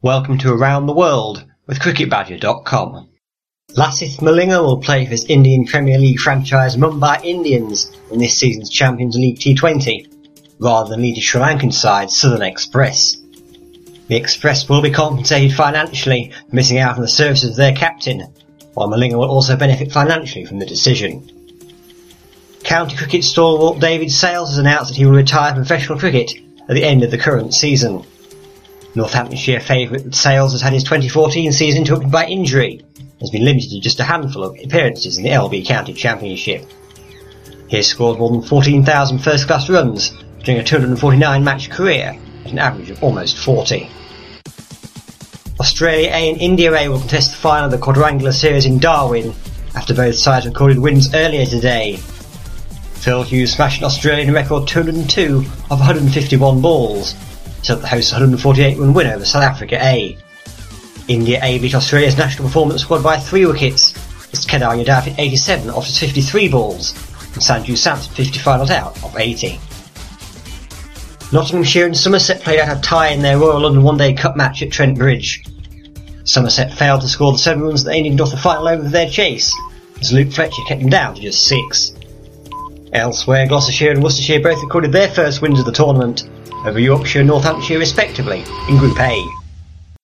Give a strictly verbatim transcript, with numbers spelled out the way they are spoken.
Welcome to Around the World with cricket badger dot com. Lasith Malinga will play for his Indian Premier League franchise Mumbai Indians in this season's Champions League T twenty, rather than lead the Sri Lankan side Southern Express. The Express will be compensated financially for missing out on the services of their captain, while Malinga will also benefit financially from the decision. County cricket stalwart David Sales has announced that he will retire from professional cricket at the end of the current season. Northamptonshire favourite Sales has had his twenty fourteen season interrupted by injury and has been limited to just a handful of appearances in the L B County Championship. He has scored more than fourteen thousand first-class runs during a two hundred forty-nine match career at an average of almost forty. Australia A and India A will contest the final of the quadrangular series in Darwin after both sides recorded wins earlier today. Phil Hughes smashed an Australian record two hundred two of one hundred fifty-one balls, so that the hosts' one hundred forty-eight run win over South Africa A. India A beat Australia's national performance squad by three wickets, as Kedar Yadav hit eighty-seven off his fifty-three balls, and Sanju Samson fifty-five not out of eighty. Nottinghamshire and Somerset played out a tie in their Royal London One Day Cup match at Trent Bridge. Somerset failed to score the seven runs that they needed off the final over their chase, as Luke Fletcher kept them down to just six. Elsewhere, Gloucestershire and Worcestershire both recorded their first wins of the tournament, over Yorkshire and Northamptonshire respectively, in Group A.